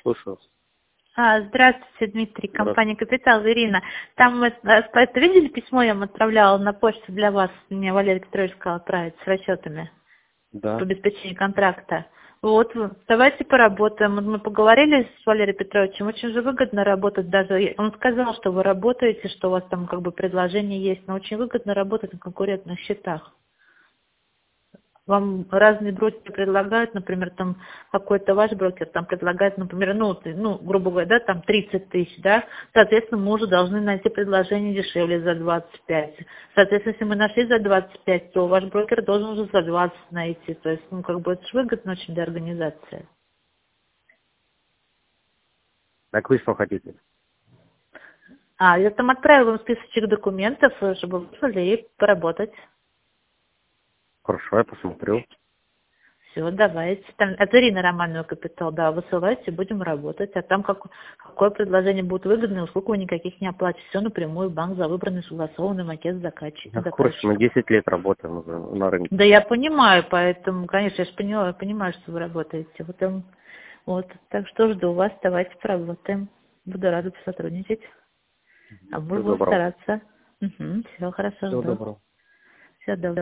Слушаю. Здравствуйте, Дмитрий, компания «Капитал», Ирина. Там мы, это видели письмо, я вам отправляла на почту для вас, мне Валерий Петрович сказал отправить с расчетами по Да. обеспечению контракта. Вот, давайте поработаем. Мы поговорили с Валерием Петровичем, очень же выгодно работать даже. Он сказал, что вы работаете, что у вас там как бы предложение есть, но очень выгодно работать на конкурентных счетах. Вам разные брокеры предлагают, например, там какой-то ваш брокер там предлагает, например, грубо говоря, да, там 30 тысяч, да, соответственно, мы уже должны найти предложение дешевле за 25. Соответственно, если мы нашли за 25, то ваш брокер должен уже за 20 найти. То есть, как бы это же выгодно очень для организации. Так вы что хотите? Я там отправила вам списочек документов, чтобы вы вышли и поработать. Хорошо, я посмотрю. Все, давайте. Там, это Ирина Романова, «Капитал», да, высылайте, будем работать. А там какое предложение будет выгодное, сколько вы никаких не оплатите. Все напрямую в банк за выбранный согласованный макет Я в курсе, мы заказчика. 10 лет работаем уже на рынке. Да, я понимаю, поэтому, конечно, я же понимаю, что вы работаете. Вот, так что жду вас, давайте поработаем. Буду рада сотрудничать. А мы Всего будем доброго. стараться. Все, хорошо, Всего жду. доброго. Все, доброго.